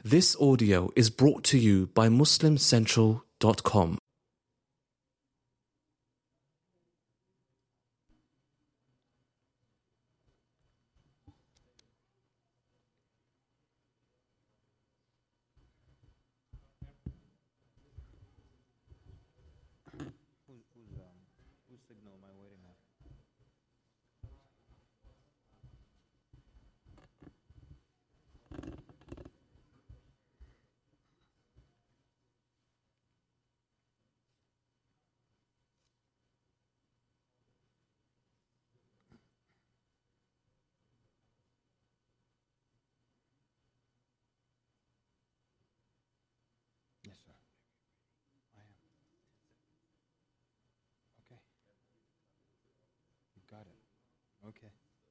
This audio is brought to you by MuslimCentral.com. Whose signal am I waiting on? Yes, sir. I am. Okay. You got it. Okay.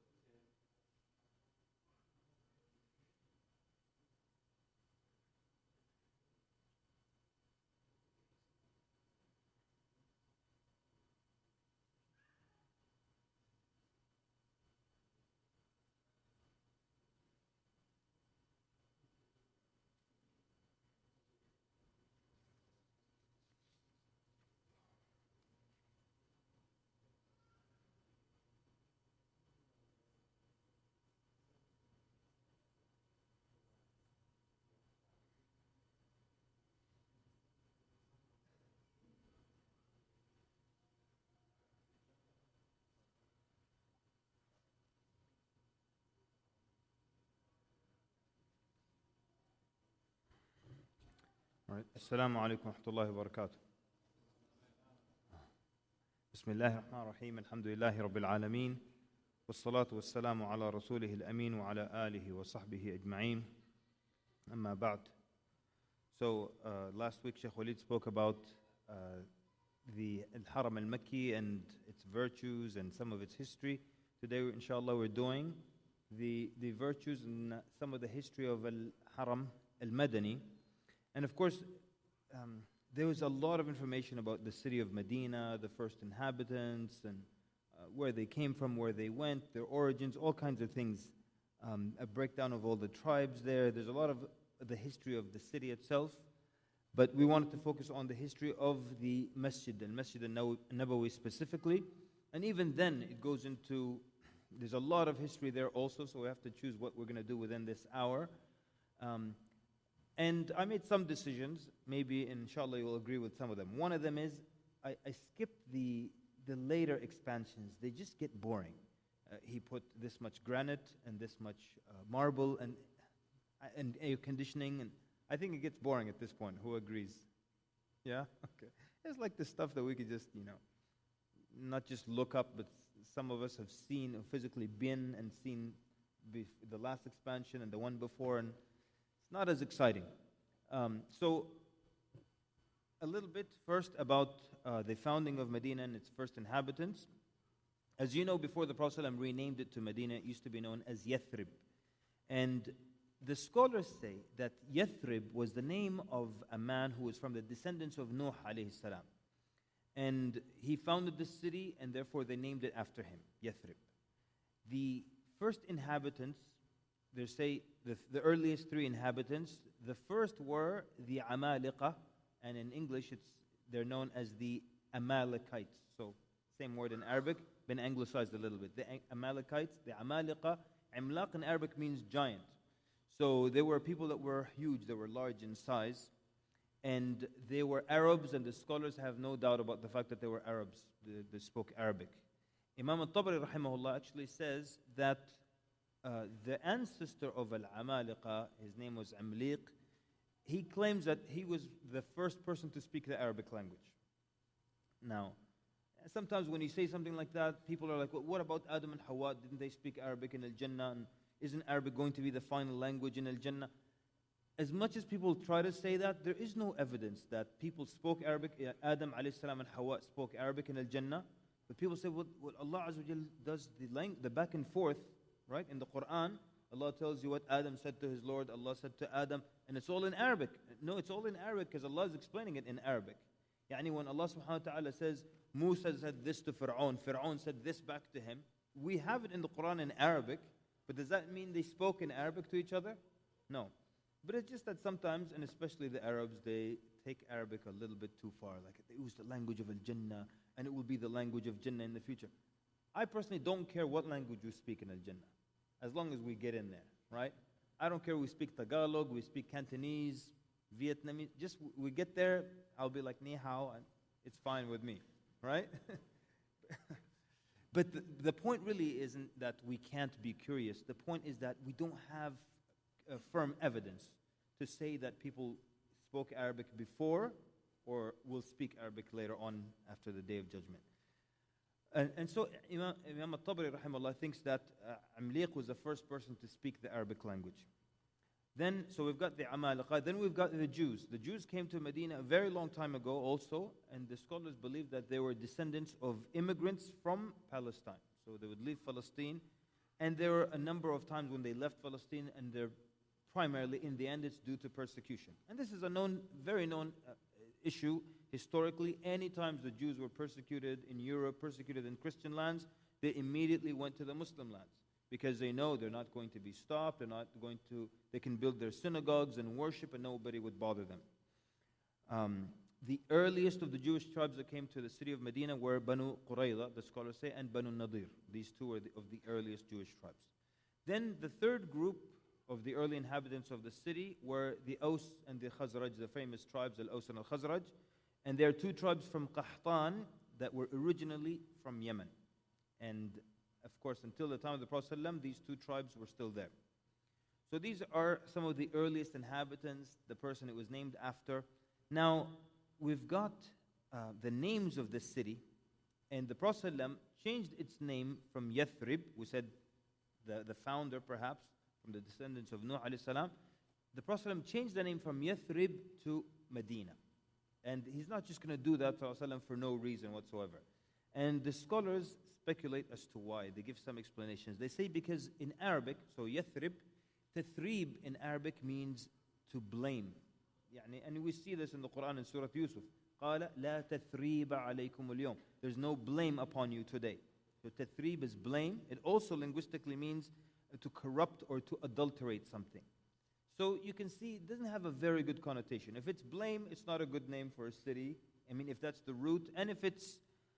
All right. Assalamu alaikum wa rahmatullahi wa barakatuh. بسم الله الرحمن الرحيم الحمد لله رب العالمين والصلاة والسلام على رسوله الأمين وعلى آله وصحبه أجمعين أما بعد. So last week Sheikh Walid spoke about the Al-Haram al-Makki and its virtues and some of its history. Today inshallah we're doing the virtues and some of the history of Al-Haram al-Madani. And of course there was a lot of information about the city of Medina, the first inhabitants, and where they came from, where they went, their origins, all kinds of things. A breakdown of all the tribes there. There's a lot of the history of the city itself. But we wanted to focus on the history of the Masjid, and Masjid al-Nabawi specifically. And even then, it goes into, there's a lot of history there also, so we have to choose what we're going to do within this hour. And I made some decisions, maybe inshallah you'll agree with some of them. One of them is, I skipped the later expansions. They just get boring. He put this much granite and this much marble and air conditioning, and I think it gets boring at this point. Who agrees? Yeah? Okay. It's like the stuff that we could just, not just look up, but some of us have seen, physically been and seen the last expansion and the one before, and not as exciting. So a little bit first about the founding of Medina and its first inhabitants. As you know, before the Prophet ﷺ renamed it to Medina, it used to be known as Yathrib. And the scholars say that Yathrib was the name of a man who was from the descendants of Nuh alayhi salam. And he founded this city, and therefore they named it after him, Yathrib. The first inhabitants, they say the earliest three inhabitants, the first were the Amaliqa, and in English they're known as the Amalekites. So same word in Arabic, been anglicized a little bit. The Amalekites, the Amaliqa, Imlaq in Arabic means giant. So they were people that were huge, they were large in size, and they were Arabs, and the scholars have no doubt about the fact that they were Arabs, they spoke Arabic. Imam al-Tabari rahimahullah actually says that the ancestor of Al-Amaliqa, his name was Amliq, he claims that he was the first person to speak the Arabic language. Now, sometimes when you say something like that, people are like, well, what about Adam and Hawa? Didn't they speak Arabic in Al-Jannah? And isn't Arabic going to be the final language in Al-Jannah? As much as people try to say that, there is no evidence that people spoke Arabic, Adam alayhi salam and Hawa spoke Arabic in Al-Jannah. But people say, well, Allah Azza wa Jal does the back and forth. Right? In the Quran, Allah tells you what Adam said to his Lord, Allah said to Adam, and it's all in Arabic. No, it's all in Arabic because Allah is explaining it in Arabic. Yani when Allah subhanahu wa ta'ala says, Musa said this to Fir'aun, Fir'aun said this back to him, we have it in the Quran in Arabic, but does that mean they spoke in Arabic to each other? No. But it's just that sometimes, and especially the Arabs, they take Arabic a little bit too far. Like they use the language of Al-Jannah, and it will be the language of Jannah in the future. I personally don't care what language you speak in Al-Jannah, as long as we get in there, right? I don't care we speak Tagalog, we speak Cantonese, Vietnamese. Just we get there, I'll be like, ni hao, and it's fine with me, right? But the point really isn't that we can't be curious. The point is that we don't have firm evidence to say that people spoke Arabic before or will speak Arabic later on after the Day of Judgment. And so Imam al-Tabari rahimahullah thinks that Amliq was the first person to speak the Arabic language. Then, so we've got the Amalika, then we've got the Jews. The Jews came to Medina a very long time ago also, and the scholars believe that they were descendants of immigrants from Palestine. So they would leave Palestine, and there were a number of times when they left Palestine, and they're primarily, in the end, it's due to persecution. And this is a very known issue historically. Any times the Jews were persecuted in Europe, persecuted in Christian lands, they immediately went to the Muslim lands, because they know they're not going to be stopped, they can build their synagogues and worship and nobody would bother them. The earliest of the Jewish tribes that came to the city of Medina were Banu Qurayza, the scholars say, and Banu Nadir. These two were of the earliest Jewish tribes. Then the third group of the early inhabitants of the city were the Aus and the Khazraj, the famous tribes, Al-Aus and Al-Khazraj. And there are two tribes from Qahtan that were originally from Yemen. And of course, until the time of the Prophet ﷺ, these two tribes were still there. So these are some of the earliest inhabitants, the person it was named after. Now, we've got the names of the city, and the Prophet ﷺ changed its name from Yathrib, we said the founder perhaps, from the descendants of Nuh alayhi salam. The Prophet ﷺ changed the name from Yathrib to Medina. And he's not just going to do that ﷺ for no reason whatsoever. And the scholars speculate as to why. They give some explanations. They say because in Arabic, so Yathrib, Tathrib in Arabic means to blame. And we see this in the Quran in Surah Yusuf. قَالَ لَا تَثْرِيبَ عَلَيْكُمُ الْيَوْمِ. There's no blame upon you today. So Tathrib is blame. It also linguistically means to corrupt or to adulterate something. So you can see it doesn't have a very good connotation. If it's blame, it's not a good name for a city. I mean, if that's the root. And if it's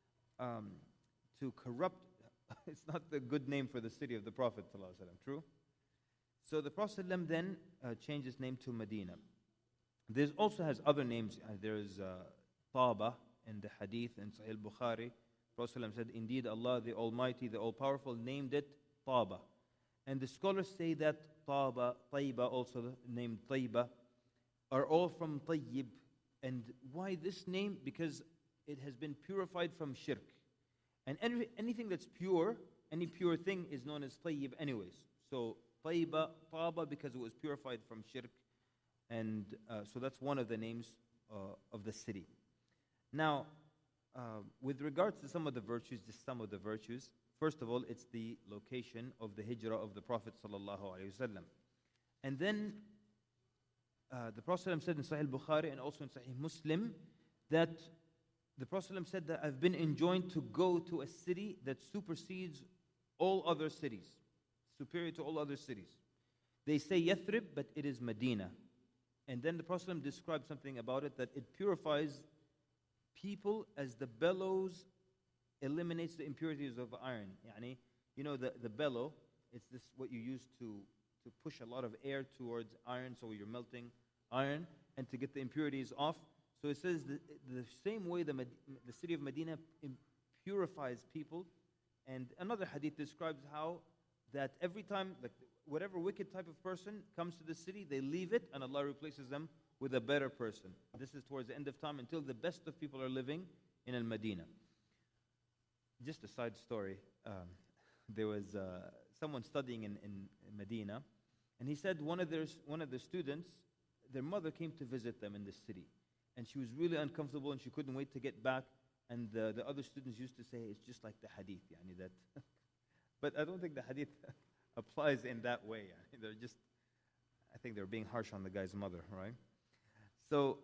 to corrupt, it's not the good name for the city of the Prophet ﷺ, true? So the Prophet ﷺ then changed his name to Medina. There also has other names. There is Taba in the Hadith in Sahih al-Bukhari. Prophet ﷺ said, indeed Allah the Almighty, the All-Powerful, named it Taba. And the scholars say that Taba, Tayba, also named Tayba, are all from Tayyib. And why this name? Because it has been purified from shirk. And anything that's pure, any pure thing is known as Tayyib anyways. So Tayba, Taba, because it was purified from shirk. And so that's one of the names of the city. Now, with regards to some of the virtues, first of all, it's the location of the hijrah of the Prophet ﷺ. And then the Prophet ﷺ said in Sahih al-Bukhari and also in Sahih Muslim that the Prophet ﷺ said that I've been enjoined to go to a city that supersedes all other cities, superior to all other cities. They say Yathrib, but it is Medina. And then the Prophet ﷺ described something about it, that it purifies people as the bellows eliminates the impurities of iron. Yani, you know the bellow, it's this what you use to push a lot of air towards iron, so you're melting iron, and to get the impurities off. So it says the same way the city of Medina purifies people. And another hadith describes how that every time, like whatever wicked type of person comes to the city, they leave it and Allah replaces them with a better person. This is towards the end of time until the best of people are living in Al-Madinah. Just a side story. There was someone studying in Medina, and he said one of the students, their mother came to visit them in the city, and she was really uncomfortable, and she couldn't wait to get back. And the other students used to say, it's just like the hadith, yani that. But I don't think the hadith applies in that way. I think they're being harsh on the guy's mother, right? So,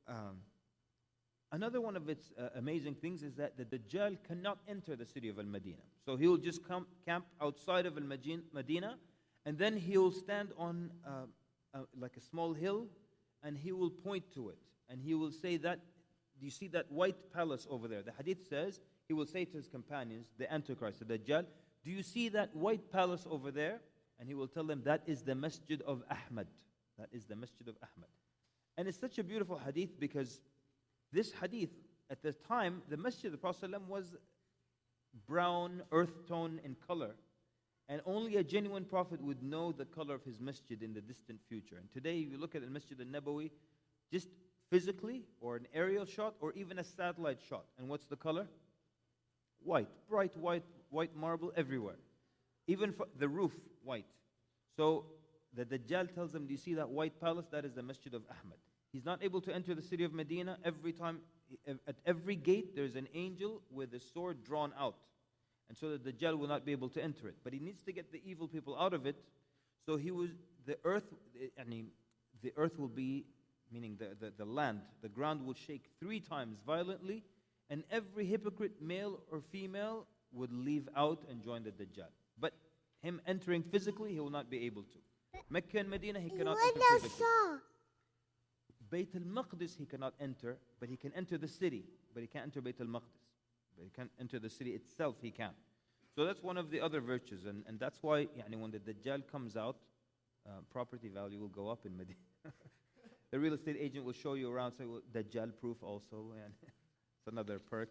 another one of its amazing things is that the Dajjal cannot enter the city of Al-Madinah. So he will just camp outside of Al-Madinah, and then he will stand on like a small hill, and he will point to it. And he will say that, do you see that white palace over there? The hadith says, he will say to his companions, the Antichrist, the Dajjal, do you see that white palace over there? And he will tell them, that is the Masjid of Ahmad. That is the Masjid of Ahmad. And it's such a beautiful hadith because this hadith, at the time, the Masjid of the Prophet ﷺ was brown, earth tone in color. And only a genuine prophet would know the color of his masjid in the distant future. And today, if you look at the Masjid al-Nabawi, just physically, or an aerial shot, or even a satellite shot. And what's the color? White, bright white marble everywhere. Even for the roof, white. So the Dajjal tells them, do you see that white palace? That is the Masjid of Ahmad. He's not able to enter the city of Medina. Every time, at every gate, there's an angel with a sword drawn out. And so the Dajjal will not be able to enter it. But he needs to get the evil people out of it. So the earth will be, meaning the land, the ground will shake 3 times violently, and every hypocrite, male or female, would leave out and join the Dajjal. But him entering physically, he will not be able to. Mecca and Medina, he cannot enter physically. Bayt al-Maqdis, he cannot enter, but he can enter the city. But he can't enter Bayt al-Maqdis. But he can't enter the city itself, he can. So that's one of the other virtues. And that's why when the Dajjal comes out, property value will go up in Medina. The real estate agent will show you around, say, well, Dajjal proof also. And it's another perk.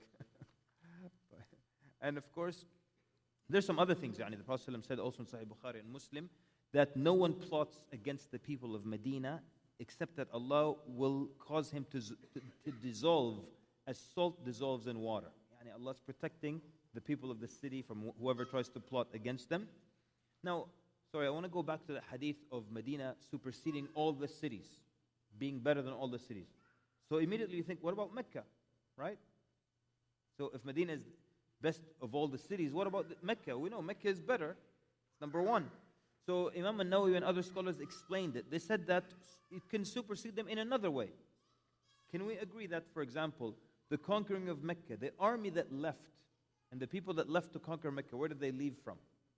And of course, there's some other things. The Prophet ﷺ said also in Sahih Bukhari and Muslim that no one plots against the people of Medina except that Allah will cause him to dissolve as salt dissolves in water. Allah is protecting the people of the city from whoever tries to plot against them. Now, I want to go back to the hadith of Medina superseding all the cities, being better than all the cities. So immediately you think, what about Mecca, right? So if Medina is best of all the cities, what about Mecca? We know Mecca is better. It's number one. So Imam al-Nawawi and other scholars explained it. They said that it can supersede them in another way. Can we agree that, for example, the conquering of Mecca, the army that left, and the people that left to conquer Mecca, where did they leave from?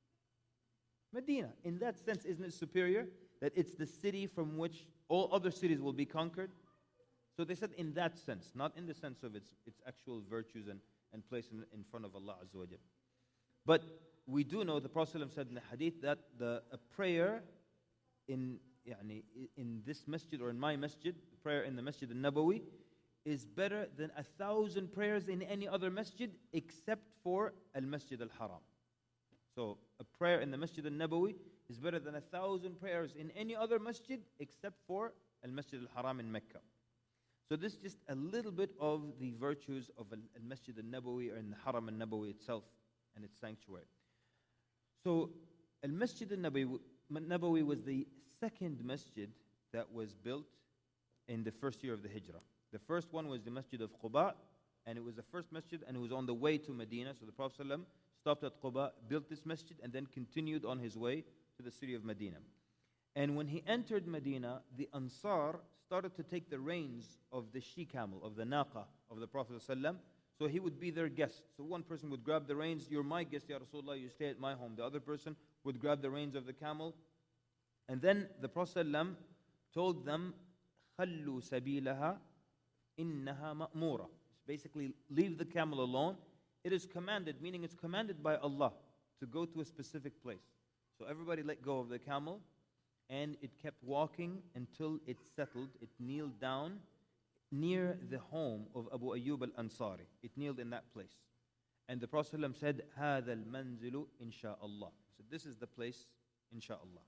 Medina. In that sense, isn't it superior? That it's the city from which all other cities will be conquered? So they said in that sense, not in the sense of its actual virtues and place in front of Allah Azza wa Jal. But we do know, the Prophet ﷺ said in the hadith, that a prayer in this masjid or in my masjid, prayer in the Masjid al-Nabawi, is better than 1,000 prayers in any other masjid except for al-Masjid al-Haram. So a prayer in the Masjid al-Nabawi is better than 1,000 prayers in any other masjid except for al-Masjid al-Haram in Mecca. So this is just a little bit of the virtues of al-Masjid al-Nabawi or in the Haram al-Nabawi itself and its sanctuary. So al-Masjid al-Nabawi was the second masjid that was built in the first year of the Hijrah. The first one was the Masjid of Quba, and it was the first masjid, and it was on the way to Medina. So the Prophet ﷺ stopped at Quba, built this masjid, and then continued on his way to the city of Medina. And when he entered Medina, the Ansar started to take the reins of the she-camel, of the naqa of the Prophet ﷺ. So he would be their guest. So one person would grab the reins, you're my guest, Ya Rasulullah, you stay at my home. The other person would grab the reins of the camel. And then the Prophet ﷺ told them, خَلُّوا سَبِيلَهَا إِنَّهَا مَأْمُورَةٌ. Basically, leave the camel alone. It is commanded, meaning it's commanded by Allah to go to a specific place. So everybody let go of the camel, and it kept walking until it settled. It kneeled down near the home of Abu Ayyub al-Ansari. It kneeled in that place. And the Prophet ﷺ said, هَذَا الْمَنزِلُ إِنْ شَاءَ اللَّهِ. So this is the place, inshaAllah.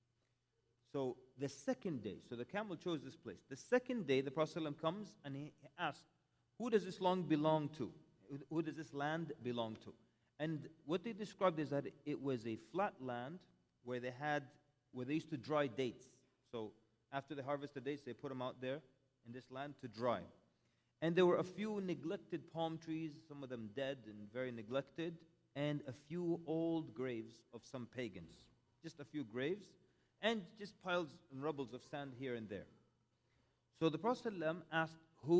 So the second day, so the camel chose this place. The second day, the Prophet ﷺ comes and he asked, who does this land belong to? Who does this land belong to? And what they described is that it was a flat land where they used to dry dates. So after they harvest the dates, they put them out there in this land to dry. And there were a few neglected palm trees, some of them dead and very neglected, and a few old graves of some pagans. Just a few graves, and just piles and rubbles of sand here and there. So the Prophet ﷺ asked,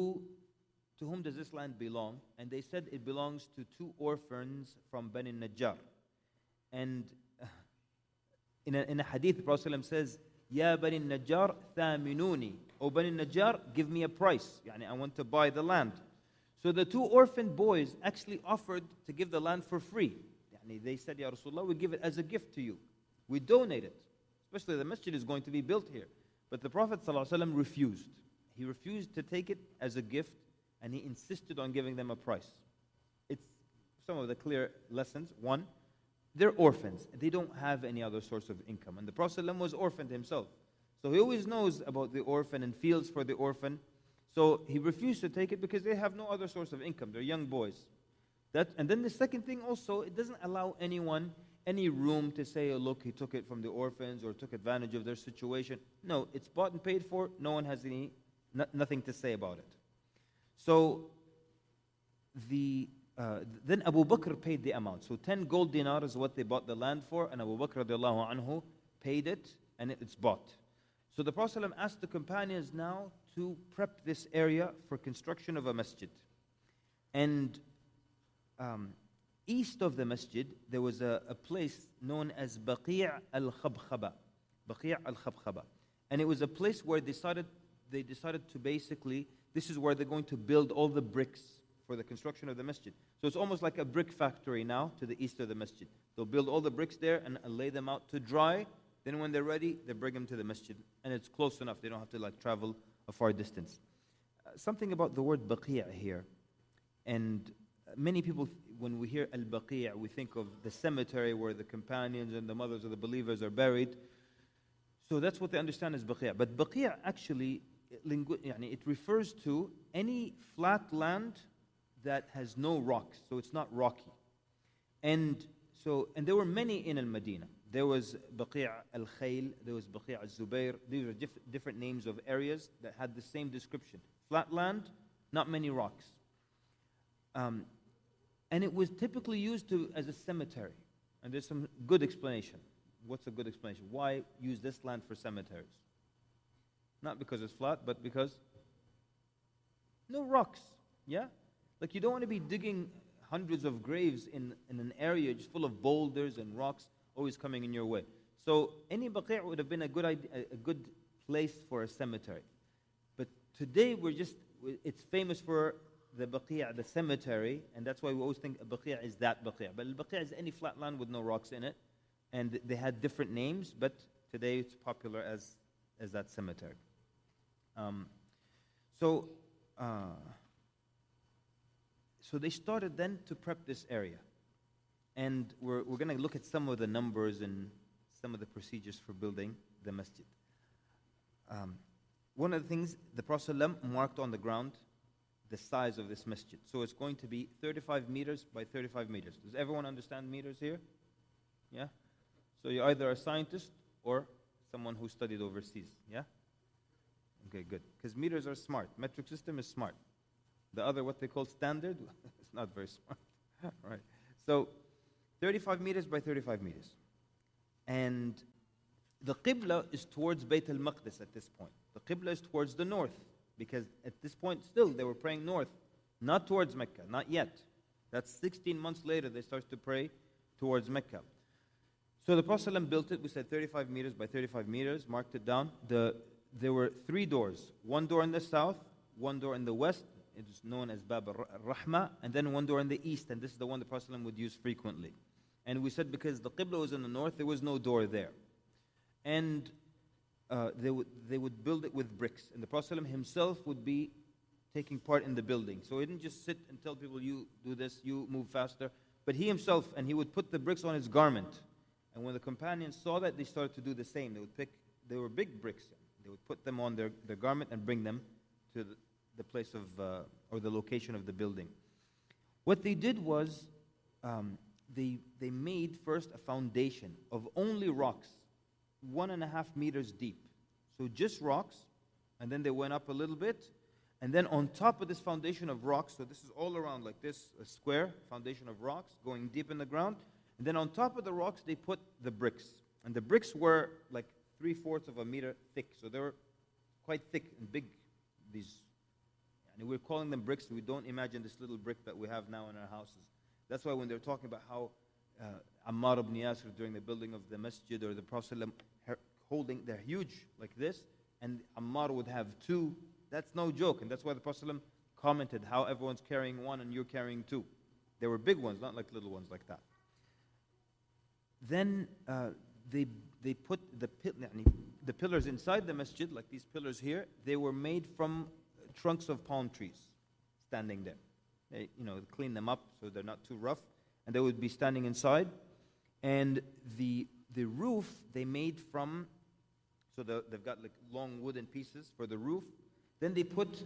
to whom does this land belong? And they said it belongs to 2 orphans from Bani Najjar. And in a hadith, the Prophet ﷺ says, Ya Bani Najjar thaminuni. O Bani Najjar, give me a price. Yani I want to buy the land. So the two orphan boys actually offered to give the land for free. Yani they said, Ya Rasulullah, we give it as a gift to you. We donate it. Especially the masjid is going to be built here. But the Prophet ﷺ refused. He refused to take it as a gift, and he insisted on giving them a price. It's some of the clear lessons. One, they're orphans. They don't have any other source of income. And the Prophet ﷺ was orphaned himself. So he always knows about the orphan and feels for the orphan. So he refused to take it because they have no other source of income. They're young boys. And then the second thing also, it doesn't allow anyone any room to say, oh, look, he took it from the orphans or took advantage of their situation. No, it's bought and paid for. No one has nothing to say about it. So then Abu Bakr paid the amount. So 10 gold dinars is what they bought the land for, and Abu Bakr radiallahu anhu paid it, and it's bought. So the Prophet ﷺ asked the companions now to prep this area for construction of a masjid. And east of the masjid, there was a place known as Baqi' al-Khabkhaba. Baqi' al-Khabkhaba. And it was a place where they decided to basically, this is where they're going to build all the bricks for the construction of the masjid. So it's almost like a brick factory now to the east of the masjid. They'll build all the bricks there and lay them out to dry. Then when they're ready, they bring them to the masjid. And it's close enough. They don't have to travel a far distance. Something about the word Baqi' here. And many people, when we hear Al-Baqi', we think of the cemetery where the companions and the mothers of the believers are buried. So that's what they understand as Baqi'. But Baqi' actually, it refers to any flat land that has no rocks. So it's not rocky. And there were many in Al-Madinah. There was Baqi' al-Khayl, there was Baqi' al-Zubayr. These are different names of areas that had the same description. Flat land, not many rocks. And it was typically used as a cemetery. And there's some good explanation. What's a good explanation? Why use this land for cemeteries? Not because it's flat, but because no rocks. Yeah? Like you don't want to be digging hundreds of graves in an area just full of boulders and rocks always coming in your way. So any Baqi' would have been a good place for a cemetery. But today it's famous for the Baqi', the cemetery, and that's why we always think a Baqi' is that Baqi'. But Al-Baqi' is any flat land with no rocks in it, and they had different names, but today it's popular as that cemetery. So they started then to prep this area, and we're going to look at some of the numbers and some of the procedures for building the masjid. One of the things the Prophet ﷺ marked on the ground the size of this masjid. So it's going to be 35 meters by 35 meters. Does everyone understand meters here? Yeah? So you're either a scientist or someone who studied overseas. Yeah? Okay, good. Because meters are smart. Metric system is smart. The other, what they call standard, it's not very smart. Right. So 35 meters by 35 meters. And the Qibla is towards Bayt al-Maqdis at this point. The Qibla is towards the north. Because at this point still they were praying north, not towards Mecca, not yet. That's 16 months later they started to pray towards Mecca. So the Prophet ﷺ built it, we said 35 meters by 35 meters, marked it down. There were 3 doors, one door in the south, one door in the west, it is known as Bab al-Rahma, and then one door in the east, and this is the one the Prophet ﷺ would use frequently. And we said because the Qibla was in the north, there was no door there. And they would build it with bricks. And the Prophet ﷺ himself would be taking part in the building. So he didn't just sit and tell people, you do this, you move faster. But he himself, and he would put the bricks on his garment. And when the companions saw that, they started to do the same. They were big bricks. They would put them on their garment and bring them to the place of, or the location of the building. What they did was, they made first a foundation of only rocks, 1.5 meters deep. So just rocks, and then they went up a little bit, and then on top of this foundation of rocks, so this is all around like this, a square foundation of rocks going deep in the ground, and then on top of the rocks they put the bricks. And the bricks were like 3/4 of a meter thick, so they were quite thick and big. And we're calling them bricks, we don't imagine this little brick that we have now in our houses. That's why when they're talking about how Ammar ibn Yasir during the building of the masjid, or the Prophet holding, they're huge like this, and Ammar would have two. That's no joke, and that's why the Prophet ﷺ commented how everyone's carrying one and you're carrying two. They were big ones, not like little ones like that. Then they put the pillars inside the masjid, like these pillars here. They were made from trunks of palm trees, standing there. They, clean them up so they're not too rough, and they would be standing inside. And the roof they made from, so they've got like long wooden pieces for the roof. Then they put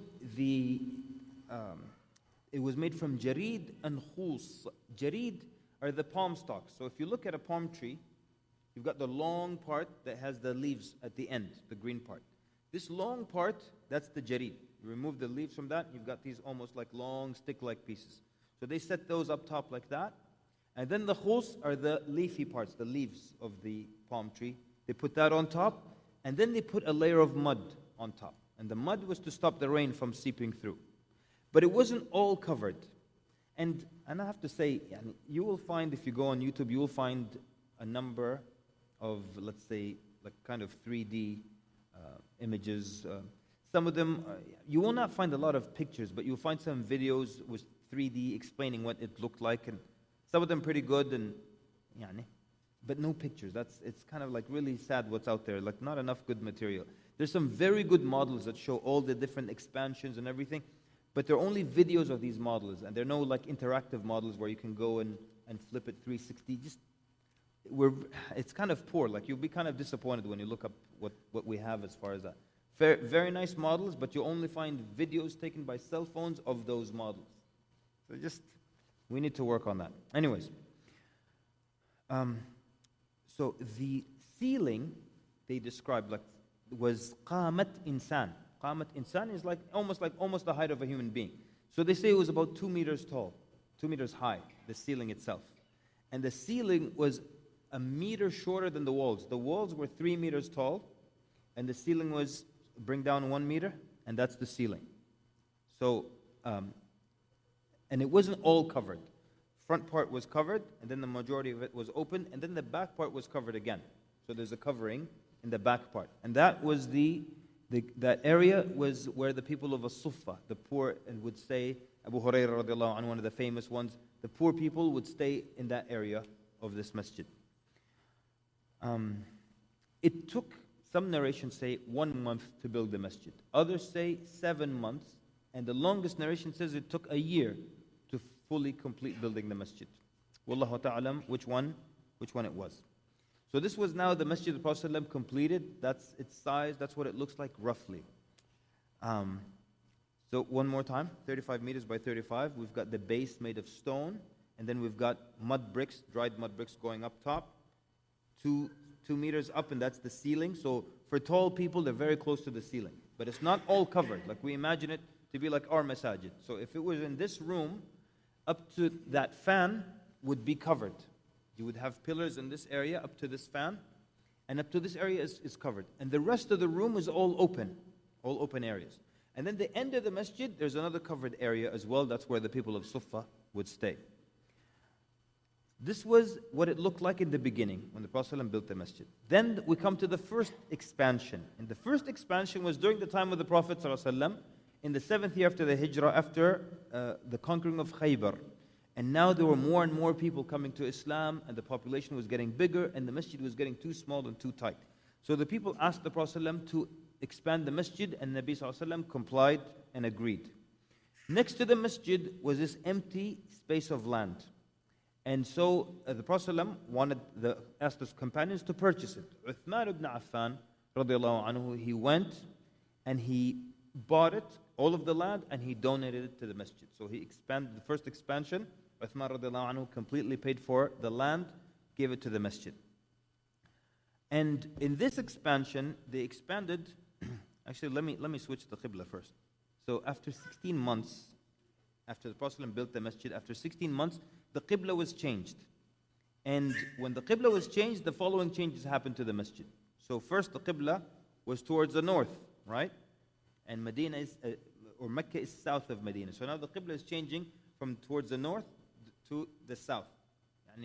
it was made from jarid and khus. Jarid are the palm stalks. So if you look at a palm tree, you've got the long part that has the leaves at the end, the green part. This long part, that's the jarid. You remove the leaves from that, you've got these almost like long stick-like pieces. So they set those up top like that. And then the khus are the leafy parts, the leaves of the palm tree. They put that on top, and then they put a layer of mud on top. And the mud was to stop the rain from seeping through. But it wasn't all covered. And I have to say, you will find, if you go on YouTube, you will find a number of, let's say, like kind of 3D images. Some of them, you will not find a lot of pictures, but you'll find some videos with 3D explaining what it looked like. And some of them pretty good, and but no pictures. It's kind of like really sad what's out there, like not enough good material. There's some very good models that show all the different expansions and everything, but they're only videos of these models, and there are no like interactive models where you can go and flip it 360. It's kind of poor. Like you'll be kind of disappointed when you look up what we have as far as that. Very nice models, but you only find videos taken by cell phones of those models. So we need to work on that. Anyways, so the ceiling they described was qamat insan. Qamat insan is almost the height of a human being. So they say it was about 2 meters tall, 2 meters high, the ceiling itself. And the ceiling was a meter shorter than the walls. The walls were 3 meters tall, and the ceiling was bring down 1 meter, and that's the ceiling. So, and it wasn't all covered. Front part was covered, and then the majority of it was open, and then the back part was covered again. So there's a covering in the back part. And that was that area was where the people of As-Suffa, the poor, and would stay. Abu Hurairah radiallahu anhu, one of the famous ones, the poor people would stay in that area of this masjid. It took, some narrations say, 1 month to build the masjid. Others say 7 months. And the longest narration says it took a year to fully complete building the masjid. Wallahu ta'alam, which one it was. So this was now the masjid of the Prophet ﷺ completed. That's its size, that's what it looks like roughly. So one more time, 35 meters by 35. We've got the base made of stone, and then we've got mud bricks, dried mud bricks going up top. 2 meters up, and that's the ceiling. So for tall people, they're very close to the ceiling. But it's not all covered. Like we imagine it to be like our masajid. So if it was in this room, up to that fan would be covered. You would have pillars in this area up to this fan, and up to this area is covered. And the rest of the room is all open areas. And then the end of the masjid, there's another covered area as well. That's where the people of Sufa would stay. This was what it looked like in the beginning when the Prophet ﷺ built the masjid. Then we come to the first expansion. And the first expansion was during the time of the Prophet ﷺ, in the 7th year after the Hijrah, after the conquering of Khaybar. And now there were more and more people coming to Islam, and the population was getting bigger, and the masjid was getting too small and too tight. So the people asked the Prophet ﷺ to expand the masjid, and Nabi ﷺ complied and agreed. Next to the masjid was this empty space of land. And so the Prophet ﷺ asked his companions to purchase it. Uthman ibn Affan, radiallahu anhu, he went and he bought it, all of the land, and he donated it to the masjid. So he expanded the first expansion. Uthman radiallahu anhu completely paid for the land, gave it to the masjid. And in this expansion, they expanded. Actually, let me switch the qibla first. So after 16 months, after the Prophet ﷺ built the masjid, after 16 months, the qibla was changed. And when the qibla was changed, the following changes happened to the masjid. So first, the qibla was towards the north, right? And Medina or Mecca is south of Medina. So now the qibla is changing from towards the north to the south.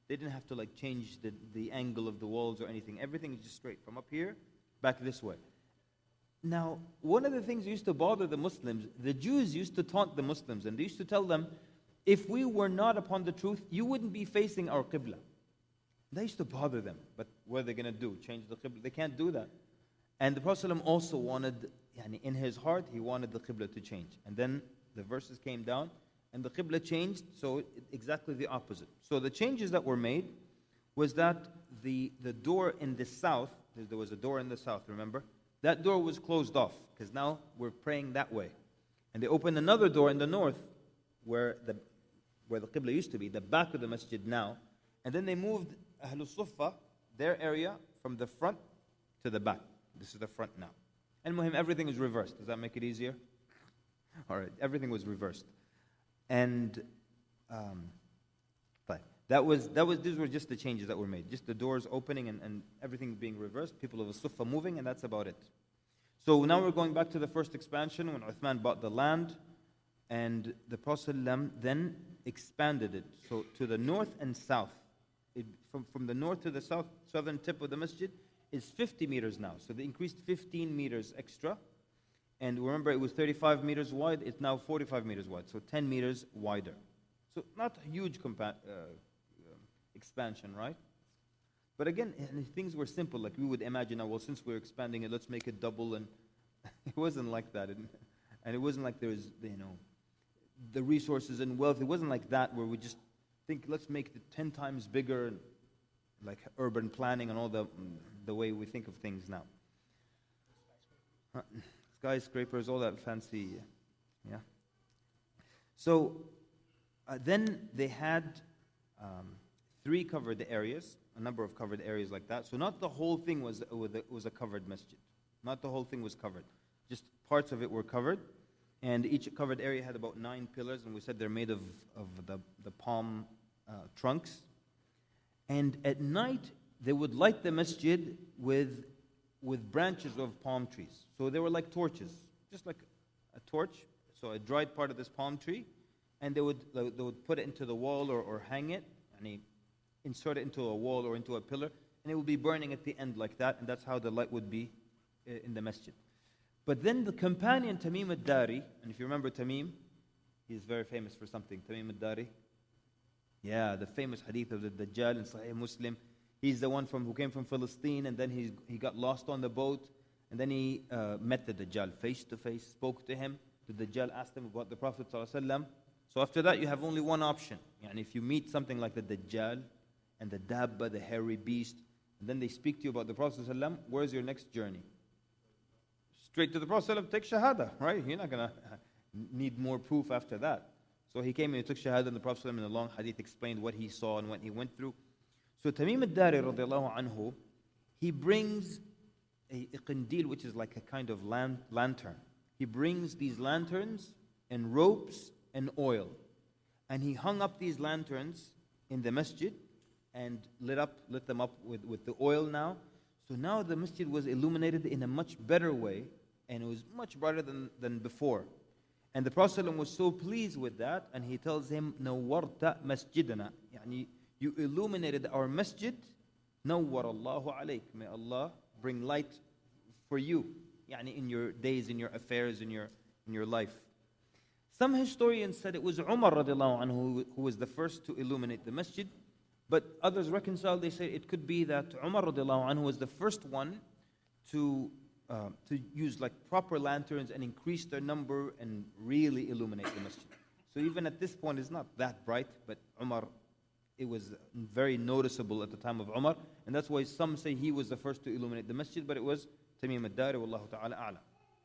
They didn't have to like change the angle of the walls or anything. Everything is just straight from up here, back this way. Now, one of the things that used to bother the Muslims, the Jews used to taunt the Muslims, and they used to tell them, if we were not upon the truth, you wouldn't be facing our Qibla. That used to bother them. But what are they going to do? Change the Qibla? They can't do that. And the Prophet ﷺ also wanted, in his heart, he wanted the Qibla to change. And then the verses came down, and the Qibla changed, so exactly the opposite. So the changes that were made was that the door in the south, there was a door in the south, remember? That door was closed off, because now we're praying that way. And they opened another door in the north, where the Qibla used to be, the back of the masjid now. And then they moved Ahlul Suffah, their area, from the front to the back. This is the front now. And Muhim, everything is reversed. Does that make it easier? All right, everything was reversed. And these were just the changes that were made. Just the doors opening and everything being reversed. People of the Suffah moving, and that's about it. So now we're going back to the first expansion when Uthman bought the land. And the Prophet ﷺ then expanded it. So to the north and south. From the north to the southern tip of the masjid is 50 meters now. So they increased 15 meters extra. And remember, it was 35 meters wide. It's now 45 meters wide. So 10 meters wider. So not a huge expansion, right? But again, things were simple. Like we would imagine, well, since we're expanding it, let's make it double. And it wasn't like that. And it wasn't like there was, the resources and wealth. It wasn't like that where we just think, let's make it 10 times bigger, and like urban planning and all the way we think of things now. Skyscrapers, all that fancy, yeah. So then they had 3 covered areas, a number of covered areas like that. So not the whole thing was a covered masjid. Not the whole thing was covered. Just parts of it were covered. And each covered area had about 9 pillars, and we said they're made of the palm trunks. And at night, they would light the masjid with branches of palm trees. So they were like torches, just like a torch. So a dried part of this palm tree, and they would put it into the wall or hang it, and insert it into a wall or into a pillar, and it would be burning at the end like that, and that's how the light would be in the masjid. But then the companion Tamim al-Dari, and if you remember Tamim, he's very famous for something. Tamim al-Dari, yeah, the famous hadith of the Dajjal in Sahih Muslim. He's the one who came from Palestine, and then he got lost on the boat, and then he met the Dajjal face to face, spoke to him. The Dajjal asked him about the Prophet ﷺ. So after that, you have only one option. And if you meet something like the Dajjal and the Dabba, the hairy beast, and then they speak to you about the Prophet ﷺ, where's your next journey? Straight to the Prophet ﷺ, take Shahada, right? You're not going to need more proof after that. So he came and he took Shahada, and the Prophet ﷺ in a long hadith explained what he saw and what he went through. So Tamim al-Dari radiallahu anhu, he brings a qindil, which is like a kind of lantern. He brings these lanterns and ropes and oil. And he hung up these lanterns in the masjid and lit them up with the oil now. So now the masjid was illuminated in a much better way, and it was much brighter than before. And the Prophet ﷺ was so pleased with that, and he tells him, "Nawwarta masjidana," yani you illuminated our masjid. Nawwar Allahu alayk. May Allah bring light for you, yani in your days, in your affairs, in your life. Some historians said it was Umar radiallahu anhu who was the first to illuminate the masjid. But others reconcile, they say it could be that Umar radiallahu anhu was the first one to use like proper lanterns and increase their number and really illuminate the masjid. So even at this point it's not that bright, but Umar, it was very noticeable at the time of Umar, and that's why some say he was the first to illuminate the masjid, but it was Tamim al-Dari, wallahu ta'ala a'lam.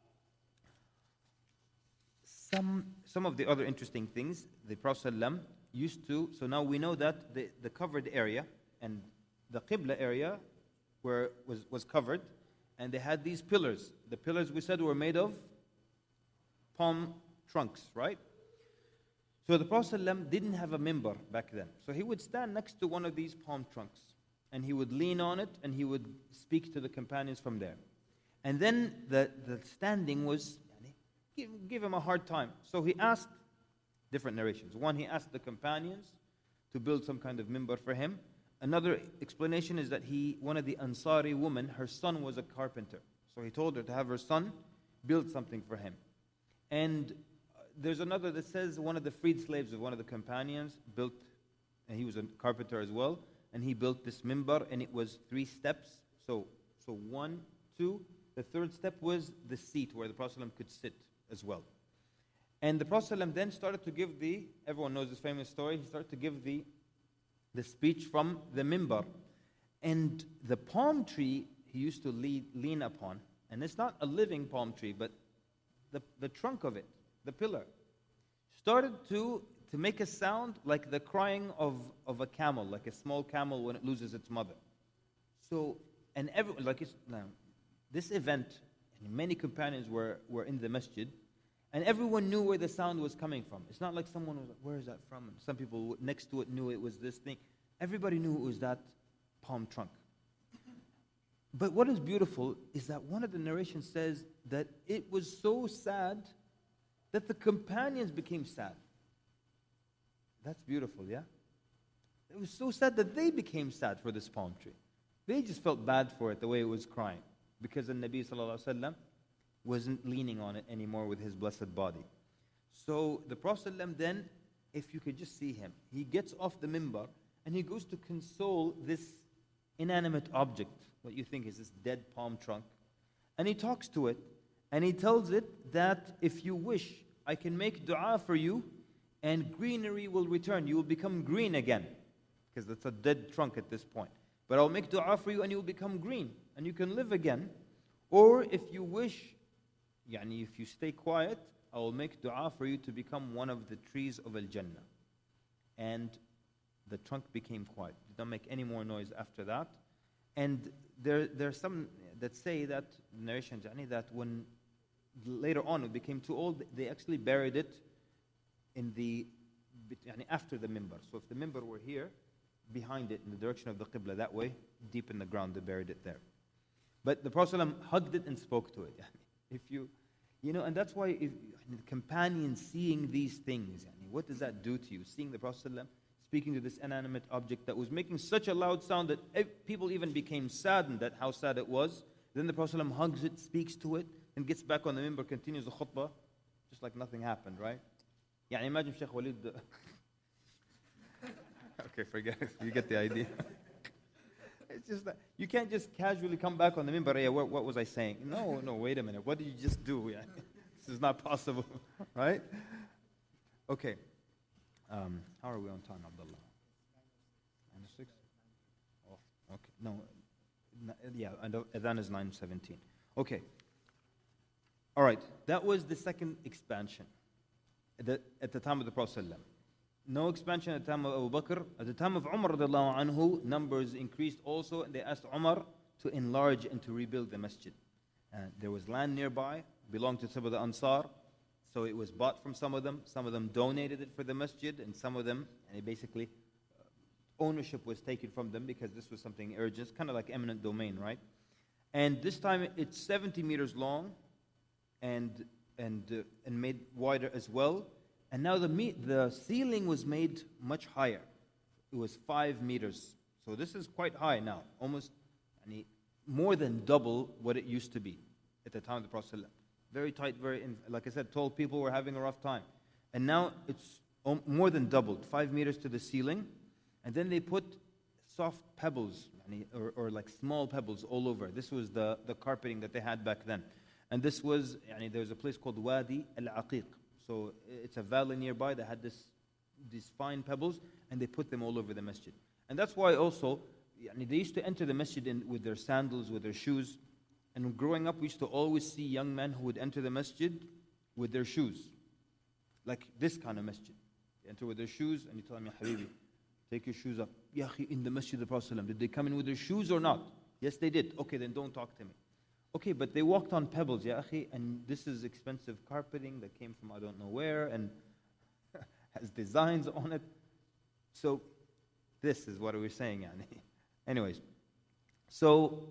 Some of the other interesting things, the Prophet ﷺ used to, so now we know that the covered area and the Qibla area was covered, and they had these pillars. The pillars we said were made of palm trunks, right? So the Prophet ﷺ didn't have a mimbar back then. So he would stand next to one of these palm trunks, and he would lean on it, and he would speak to the companions from there. And then the standing was, give him a hard time. So he asked, different narrations. One, he asked the companions to build some kind of mimbar for him. Another explanation is that one of the Ansari women, her son was a carpenter. So he told her to have her son build something for him. And there's another that says one of the freed slaves of one of the companions built, and he was a carpenter as well, and he built this mimbar, and it was 3 steps. So 1, 2. The third step was the seat where the Prophet ﷺ could sit as well. And the Prophet ﷺ then started to give everyone knows this famous story, he started to give the speech from the mimbar. And the palm tree he used to lean upon, and it's not a living palm tree, but the trunk of it, the pillar, started to make a sound like the crying of a camel, like a small camel when it loses its mother. So, and everyone, now, this event, and many companions were in the masjid, and everyone knew where the sound was coming from. It's not like someone was like, where is that from? And some people next to it knew it was this thing. Everybody knew it was that palm trunk. But what is beautiful is that one of the narrations says that it was so sad that the companions became sad. That's beautiful, yeah? It was so sad that they became sad for this palm tree. They just felt bad for it, the way it was crying, because the Nabi sallallahu alaihi wasallam wasn't leaning on it anymore with his blessed body. So the Prophet ﷺ then, if you could just see him, he gets off the mimbar and he goes to console this inanimate object, what you think is this dead palm trunk, and he talks to it and he tells it that if you wish, I can make dua for you and greenery will return. You will become green again, because it's a dead trunk at this point. But I'll make dua for you and you will become green and you can live again. Or if you wish, if you stay quiet, I will make dua for you to become one of the trees of Al-Jannah. And the trunk became quiet. Did not make any more noise after that. And there are some that say that, narrations, that when later on it became too old, they actually buried it after the mimbar. So if the mimbar were here, behind it in the direction of the Qibla, that way, deep in the ground, they buried it there. But the Prophet ﷺ hugged it and spoke to it. If and that's why the companion seeing these things, what does that do to you? Seeing the Prophet ﷺ speaking to this inanimate object that was making such a loud sound that people even became saddened at how sad it was. Then the Prophet ﷺ hugs it, speaks to it, and gets back on the mimbar, continues the khutbah, just like nothing happened, right? Imagine Sheikh Walid. Okay, forget it. You get the idea. It's just that you can't just casually come back on the mimbar. What was I saying? No, wait a minute. What did you just do? This is not possible, right? Okay. How are we on time, Abdullah? 9:06? Oh, okay. No. Yeah, and Adhan is 9:17. Okay. All right. That was the second expansion at the time of the Prophet ﷺ. No expansion at the time of Abu Bakr. At the time of Umar radiallahu anhu, numbers increased also, and they asked Umar to enlarge and to rebuild the masjid. There was land nearby, belonged to some of the Ansar, so it was bought from some of them donated it for the masjid, and some of them, basically, ownership was taken from them because this was something urgent, kind of like eminent domain, right? And this time it's 70 meters long and made wider as well. And now the ceiling was made much higher. It was 5 meters. So this is quite high now, almost more than double what it used to be at the time of the Prophet ﷺ. Very tight, like I said, tall people were having a rough time. And now it's more than doubled, 5 meters to the ceiling. And then they put soft pebbles, or like small pebbles all over. This was the carpeting that they had back then. And this was, there was a place called Wadi Al-Aqiq. So it's a valley nearby that had these fine pebbles, and they put them all over the masjid. And that's why also, they used to enter the masjid with their sandals, with their shoes. And growing up, we used to always see young men who would enter the masjid with their shoes. Like this kind of masjid. They enter with their shoes, and you tell them, Ya Habibi, take your shoes up. Ya akhi, in the masjid of the Prophet ﷺ, did they come in with their shoes or not? Yes, they did. Okay, then don't talk to me. Okay, but they walked on pebbles, ya akhi, and this is expensive carpeting that came from I don't know where and has designs on it. So this is what we're saying, Anyways, so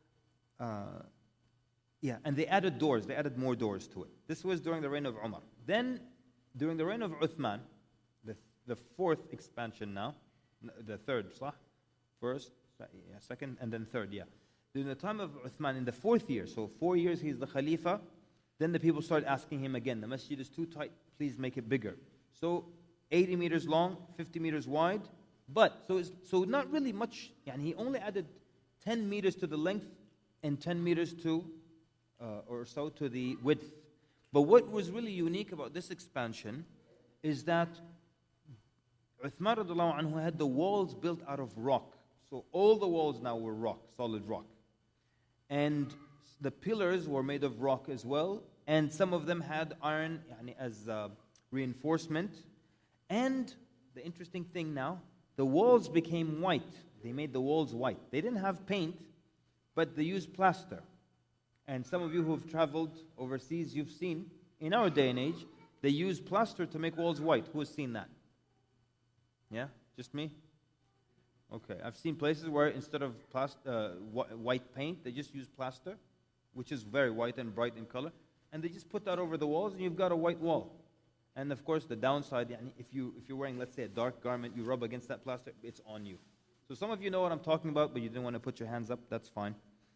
and they added doors. They added more doors to it. This was during the reign of Umar. Then, during the reign of Uthman, the fourth expansion now, The third, صح? First, second, and then third, yeah. During the time of Uthman, in the 4th year, so 4 years he's the Khalifa, then the people started asking him again, the masjid is too tight, please make it bigger. So 80 meters long, 50 meters wide, but, so not really much, he only added 10 meters to the length and 10 meters to, or so to the width. But what was really unique about this expansion is that Uthman radiallahu anhu had the walls built out of rock. So all the walls now were rock, solid rock. And the pillars were made of rock as well. And some of them had iron as reinforcement. And the interesting thing now, the walls became white. They made the walls white. They didn't have paint, but they used plaster. And some of you who have traveled overseas, you've seen, in our day and age, they use plaster to make walls white. Who has seen that? Yeah? Just me? Okay. I've seen places where instead of white paint, they just use plaster, which is very white and bright in color. And they just put that over the walls, and you've got a white wall. And of course, the downside, if you're wearing, let's say, a dark garment, you rub against that plaster, it's on you. So some of you know what I'm talking about, but you didn't want to put your hands up. That's fine.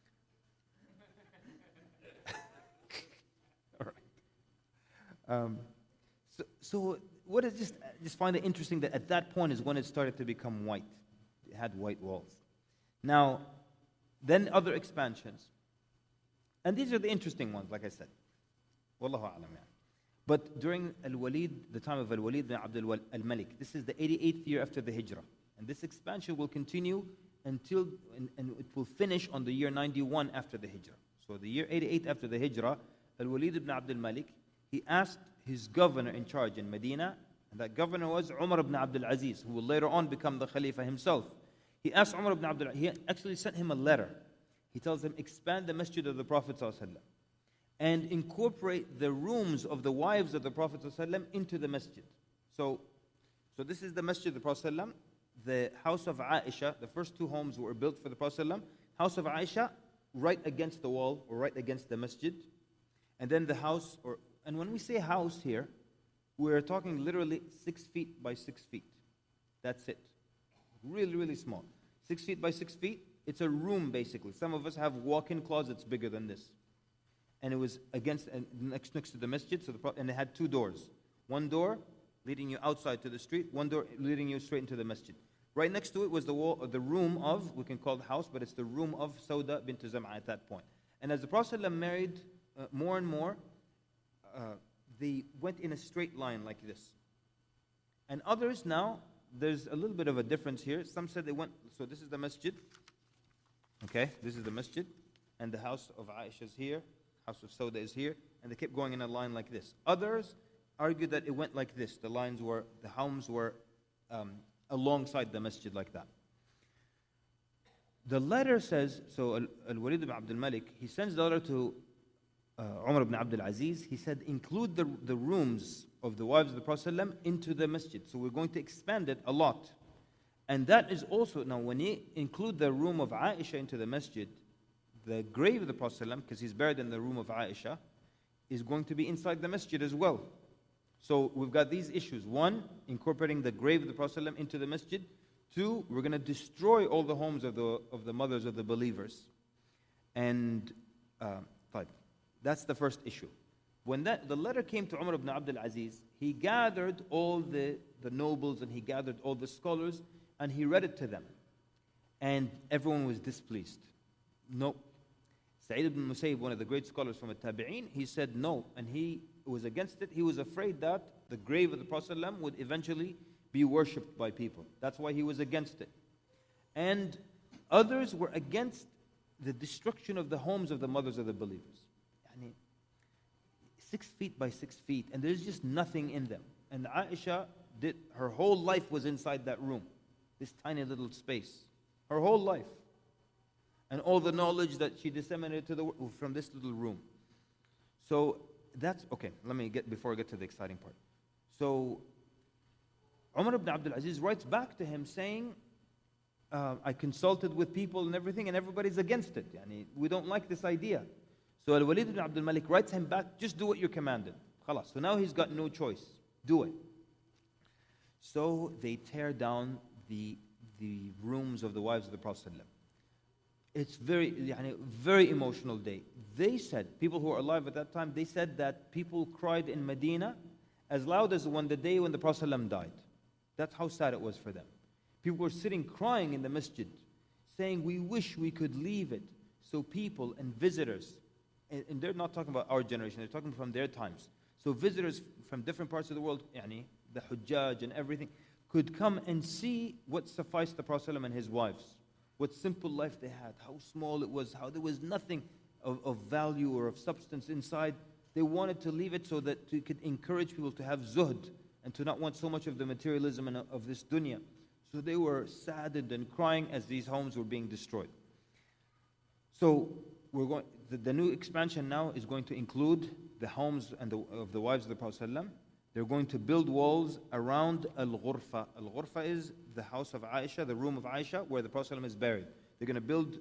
All right. So what is just find it interesting that at that point is when it started to become white. It had white walls. Now, then other expansions. And these are the interesting ones, like I said. Wallahu a'lam. But during Al-Walid, the time of Al-Walid bin Abdul al-Malik, this is the 88th year after the Hijrah. And this expansion will continue until, and it will finish on the year 91 after the Hijrah. So the year 88 after the Hijrah, Al-Walid ibn Abdul Malik, he asked his governor in charge in Medina, and that governor was Umar ibn Abdul Aziz, who will later on become the Khalifa himself. He asked Umar ibn Abdul Aziz, he actually sent him a letter. He tells him, expand the masjid of the Prophet ﷺ and incorporate the rooms of the wives of the Prophet ﷺ into the masjid. So this is the masjid of the Prophet ﷺ, the house of Aisha, the first two homes were built for the Prophet ﷺ. House of Aisha, right against the wall, or right against the masjid. And then the house, and when we say house here, we're talking literally 6 feet by 6 feet. That's it. Really, really small. 6 feet by 6 feet. It's a room, basically. Some of us have walk-in closets bigger than this. And it was against, next to the masjid, and it had 2 doors. One door leading you outside to the street, one door leading you straight into the masjid. Right next to it was the room of, we can call it house, but it's the room of Sauda bint Zam'a at that point. And as the Prophet ﷺ married more and more, they went in a straight line like this. And others now, there's a little bit of a difference here. Some said they went, so this is the masjid. Okay, this is the masjid. And the house of Aisha is here. House of Sauda is here. And they kept going in a line like this. Others argued that it went like this. The homes were alongside the masjid like that. The letter says, so Al-Walid ibn Abdul Malik, he sends the letter to Umar ibn Abdul Aziz. He said, include the rooms of the wives of the Prophet ﷺ into the masjid. So we're going to expand it a lot. And that is also, now when you include the room of Aisha into the masjid, the grave of the Prophet ﷺ, because he's buried in the room of Aisha, is going to be inside the masjid as well. So we've got these issues. 1, incorporating the grave of the Prophet ﷺ into the masjid. 2, we're going to destroy all the homes of the mothers of the believers. And that's the first issue. When the letter came to Umar ibn Abdul Aziz, he gathered all the nobles and he gathered all the scholars and he read it to them. And everyone was displeased. No. Sa'id ibn Musayyib, one of the great scholars from the Tabi'een, he said no. And he was against it. He was afraid that the grave of the Prophet ﷺ would eventually be worshipped by people. That's why he was against it. And others were against the destruction of the homes of the mothers of the believers. 6 feet by 6 feet, and there's just nothing in them. And Aisha her whole life was inside that room, this tiny little space. Her whole life. And all the knowledge that she disseminated to the world from this little room. So that's, okay, before I get to the exciting part. So Umar ibn Abdul Aziz writes back to him saying, I consulted with people and everything, and everybody's against it. We don't like this idea. So Al-Walid ibn Abdul Malik writes him back, just do what you're commanded. Khalas. So now he's got no choice. Do it. So they tear down the the rooms of the wives of the Prophet ﷺ. It's very emotional day. They said, people who were alive at that time, they said that people cried in Medina as loud as the day when the Prophet ﷺ died. That's how sad it was for them. People were sitting crying in the masjid, saying, we wish we could leave it so people and visitors, and they're not talking about our generation, they're talking from their times. So visitors from different parts of the world, the Hujjaj and everything, could come and see what sufficed the Prophet ﷺ and his wives. What simple life they had, how small it was, how there was nothing of value or of substance inside. They wanted to leave it so that it could encourage people to have zuhd and to not want so much of the materialism and of this dunya. So they were saddened and crying as these homes were being destroyed. So the new expansion now is going to include the homes of the wives of the Prophet ﷺ. They're going to build walls around Al-Ghurfa. Al-Ghurfa is the house of Aisha, the room of Aisha, where the Prophet ﷺ is buried. They're going to build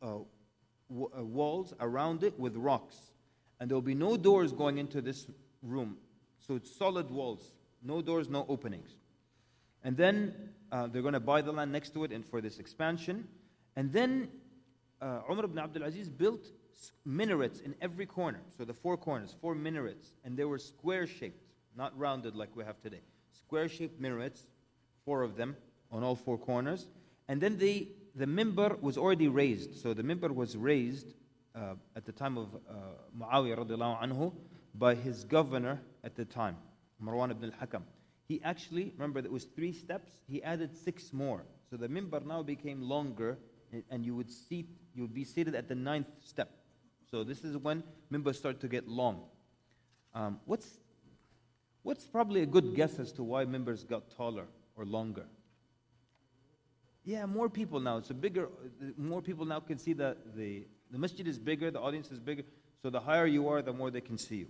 walls around it with rocks. And there will be no doors going into this room. So it's solid walls. No doors, no openings. And then they're going to buy the land next to it and for this expansion. And then Umar ibn Abdul Aziz built minarets in every corner. So the 4 corners, 4 minarets. And they were square-shaped. Not rounded like we have today. Square-shaped minarets, 4 of them on all 4 corners. And then the mimbar was already raised. So the mimbar was raised at the time of Muawiyah radiallahu anhu by his governor at the time, Marwan ibn al-Hakam. He actually, remember there was 3 steps, he added 6 more. So the mimbar now became longer and you would be seated at the 9th step. So this is when mimbars start to get long. What's probably a good guess as to why mimbars got taller or longer? Yeah, more people now. It's more people now can see the masjid is bigger, the audience is bigger. So the higher you are, the more they can see you.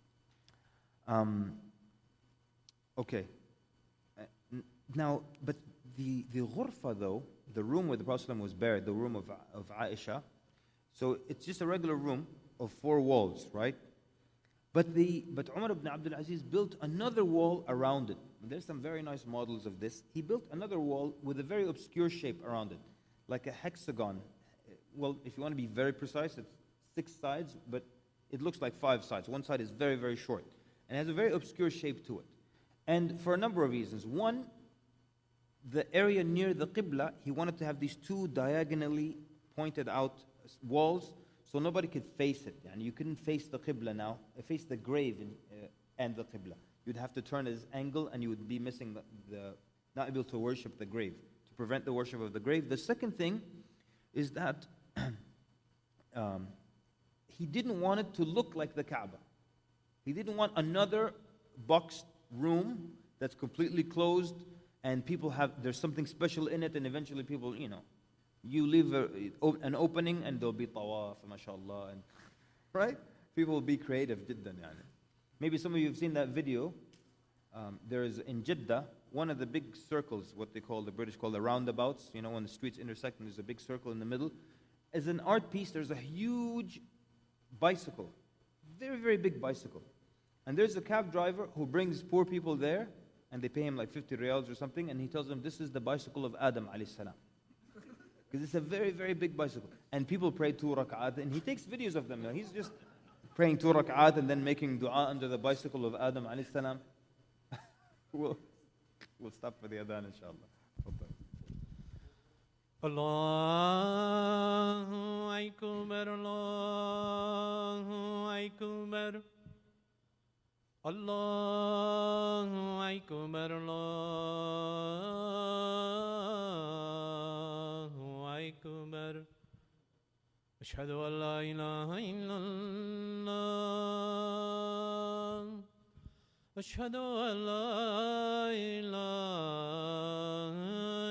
Okay. Now, but the ghurfa though, the room where the Prophet ﷺ was buried, the room of Aisha, so it's just a regular room of 4 walls, right? But Umar ibn Abdul Aziz built another wall around it. And there's some very nice models of this. He built another wall with a very obscure shape around it, like a hexagon. Well, if you want to be very precise, it's 6 sides, but it looks like 5 sides. One side is very, very short. And it has a very obscure shape to it. And for a number of reasons. One, the area near the Qibla, he wanted to have these 2 diagonally pointed out walls, so nobody could face it. And you couldn't face the Qibla now, face the grave and the Qibla. You'd have to turn at this angle and you would be missing not able to worship the grave, to prevent the worship of the grave. The second thing is that he didn't want it to look like the Kaaba. He didn't want another boxed room that's completely closed and there's something special in it and eventually people, you leave an opening and there'll be tawaf, mashallah, and right? People will be creative, jiddan. Maybe some of you have seen that video. There is in Jeddah, one of the big circles, what the British call the roundabouts, when the streets intersect and there's a big circle in the middle. As an art piece, there's a huge bicycle, very, very big bicycle. And there's a cab driver who brings poor people there, and they pay him like 50 riyals or something, and he tells them, this is the bicycle of Adam alayhi salam. Because it's a very, very big bicycle. And people pray 2 rak'at, and he takes videos of them. He's just praying 2 rak'at and then making dua under the bicycle of Adam alayhi salam. We'll stop for the adhan, inshallah. Allahu Akbar, Allahu Akbar. Allahu Akbar, Allahu Akbar. Ashhadu an la ilaha illallah. Ashhadu an la ilaha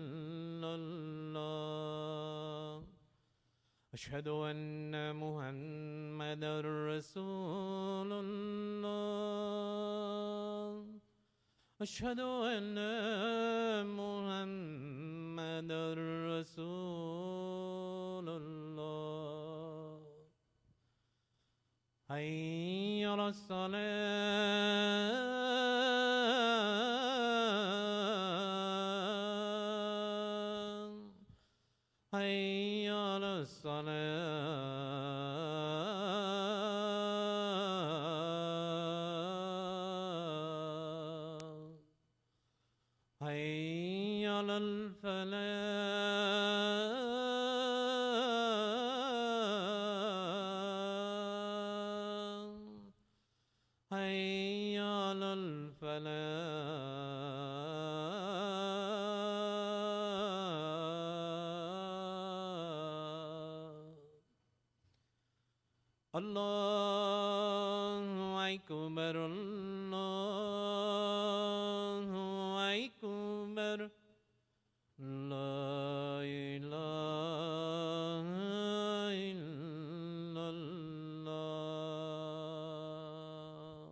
illallah. Ashhadu anna Muhammadar Rasulullah. Ashhadu anna Muhammadar Rasulullah. Hayya ala salat. على الفلاح حي على الفلاح الله أكبر الله أكبر لا إله إلا الله.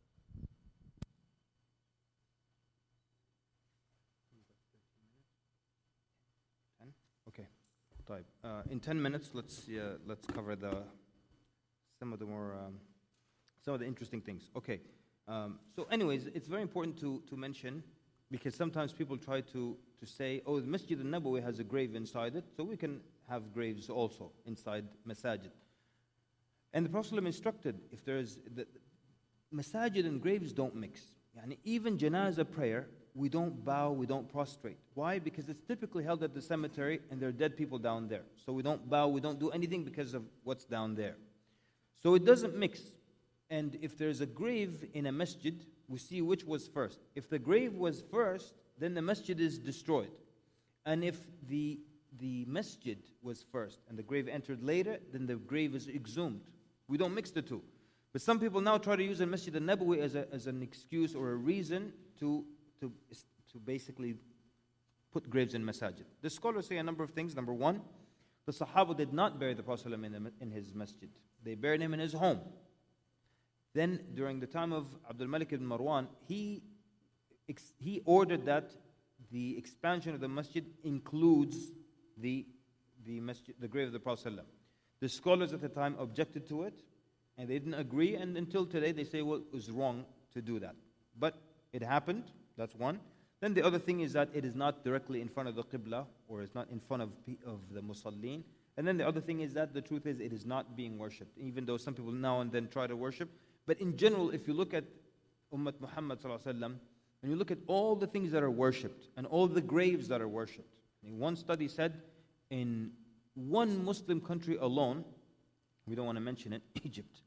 Okay. طيب. In 10 minutes, let's cover some of the interesting things. Okay. So anyways, it's very important to mention, because sometimes people try to say, oh, the Masjid al-Nabawi has a grave inside it, so we can have graves also inside masajid. And the Prophet ﷺ instructed, if there's masajid and graves don't mix. Yani even janazah prayer, we don't bow, we don't prostrate. Why? Because it's typically held at the cemetery and there are dead people down there. So we don't bow, we don't do anything because of what's down there. So it doesn't mix. And if there's a grave in a masjid, we see which was first. If the grave was first, then the masjid is destroyed. And if the masjid was first and the grave entered later, then the grave is exhumed. We don't mix the two. But some people now try to use the Masjid al-Nabawi as an excuse or a reason to basically put graves in masajid. The scholars say a number of things. Number one, the Sahaba did not bury the Prophet in his masjid. They buried him in his home. Then, during the time of Abdul Malik ibn Marwan, he ordered that the expansion of the masjid includes the grave of the Prophet ﷺ. The scholars at the time objected to it, and they didn't agree, and until today they say, well, it was wrong to do that. But it happened, that's one. Then the other thing is that it is not directly in front of the Qibla, or it's not in front of the Musallin. And then the other thing is that the truth is it is not being worshipped, even though some people now and then try to worship. But in general, if you look at Ummat Muhammad ﷺ, and you look at all the things that are worshipped, and all the graves that are worshipped. One study said, in one Muslim country alone, we don't want to mention it, Egypt,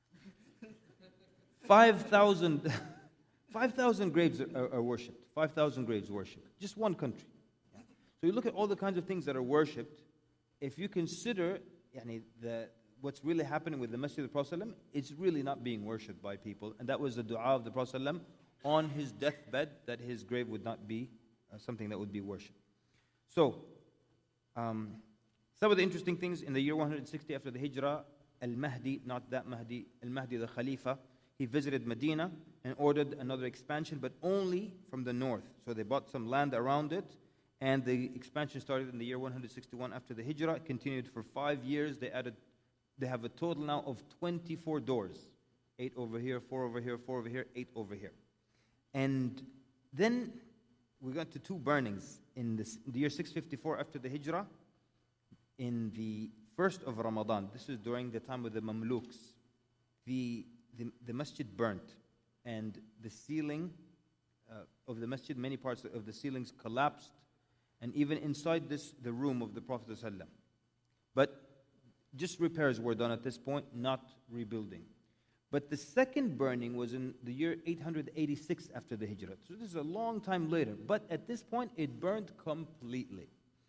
5,000 graves are worshipped. 5,000 graves worshipped. Just one country. So you look at all the kinds of things that are worshipped. If you consider what's really happening with the Masjid of the Prophet ﷺ, it's really not being worshipped by people. And that was the dua of the Prophet ﷺ on his deathbed, that his grave would not be something that would be worshipped. So, some of the interesting things, in the year 160 after the Hijrah, Al-Mahdi, not that Mahdi, Al-Mahdi the Khalifa, he visited Medina and ordered another expansion, but only from the north. So they bought some land around it, and the expansion started in the year 161 after the Hijrah. It continued for 5 years. They have a total now of 24 doors. 8 over here, 4 over here, 4 over here, 8 over here. And then we got to 2 burnings. In the year 654 after the Hijrah, in the first of Ramadan, this is during the time of the Mamluks, the masjid burnt, and the ceiling of the masjid, many parts of the ceilings collapsed, and even inside the room of the Prophet ﷺ. But just repairs were done at this point, not rebuilding. But the second burning was in the year 886 after the Hijrah. So this is a long time later. But at this point, it burned completely.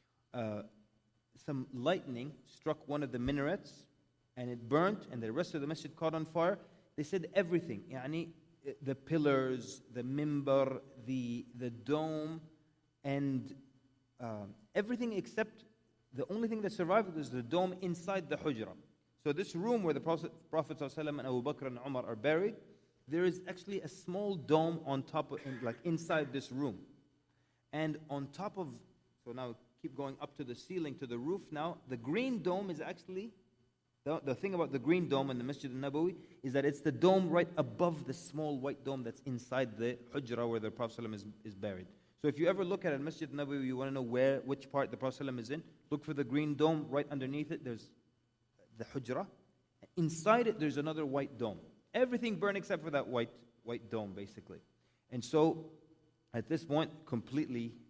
Some lightning struck one of the minarets, and it burnt, and the rest of the masjid caught on fire. They said everything, the pillars, the mimbar, the dome, and everything except the only thing that survived was the dome inside the hujra. So this room where the Prophet ﷺ and Abu Bakr and Umar are buried, there is actually a small dome on top of, inside this room. And on top of, so now keep going up to the ceiling, to the roof now, the green dome is actually, the thing about the green dome in the Masjid al-Nabawi is that it's the dome right above the small white dome that's inside the hujra where the Prophet ﷺ is buried. So if you ever look at a Masjid al-Nabawi, you want to know which part the Prophet ﷺ is in, look for the green dome. Right underneath it, there's the hujra. Inside it, there's another white dome. Everything burned except for that white dome, basically. And so, at this point, completely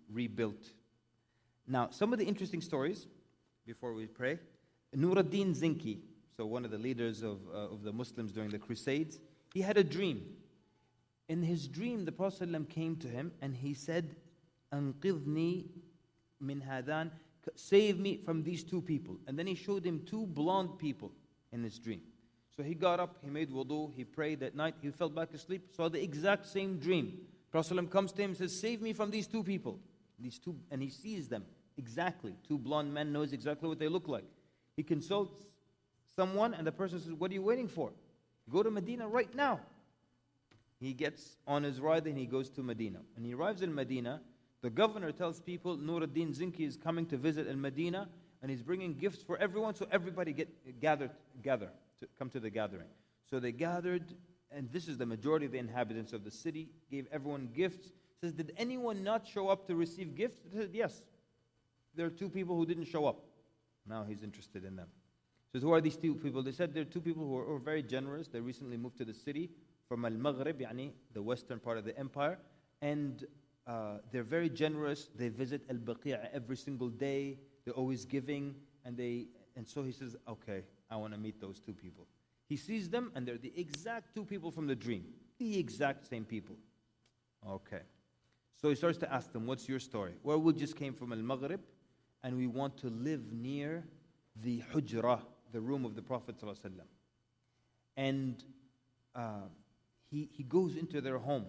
rebuilt. Now, some of the interesting stories, before we pray. Nur ad-Din Zinki, so one of the leaders of the Muslims during the Crusades, he had a dream. In his dream, the Prophet ﷺ came to him and he said, "Anqidhni min hadan," save me from these two people. And then he showed him two blonde people in his dream. So he got up, he made wudu, he prayed at night, he fell back asleep, saw the exact same dream. Prophet ﷺ comes to him and says, "Save me from these two people." And he sees them exactly. Two blonde men, knows exactly what they look like. He consults someone and the person says, "What are you waiting for? Go to Medina right now." He gets on his ride and he goes to Medina. And he arrives in Medina. The governor tells people Nur ad-Din Zinki is coming to visit in Medina and he's bringing gifts for everyone, so everybody gather to come to the gathering. So they gathered, and this is the majority of the inhabitants of the city, gave everyone gifts. Says, "Did anyone not show up to receive gifts?" They said, "Yes. There are two people who didn't show up." Now he's interested in them. Says, "Who are these two people?" They said, "There are two people who are very generous. They recently moved to the city from Al-Maghrib, yani the western part of the empire. And they're very generous. They visit Al-Baqi' every single day. They're always giving. And so he says, "Okay, I want to meet those two people." He sees them, and they're the exact two people from the dream. The exact same people. Okay. So he starts to ask them, "What's your story?" "Well, we just came from Al-Maghrib, and we want to live near the Hujrah, the room of the Prophet ﷺ." And he goes into their home.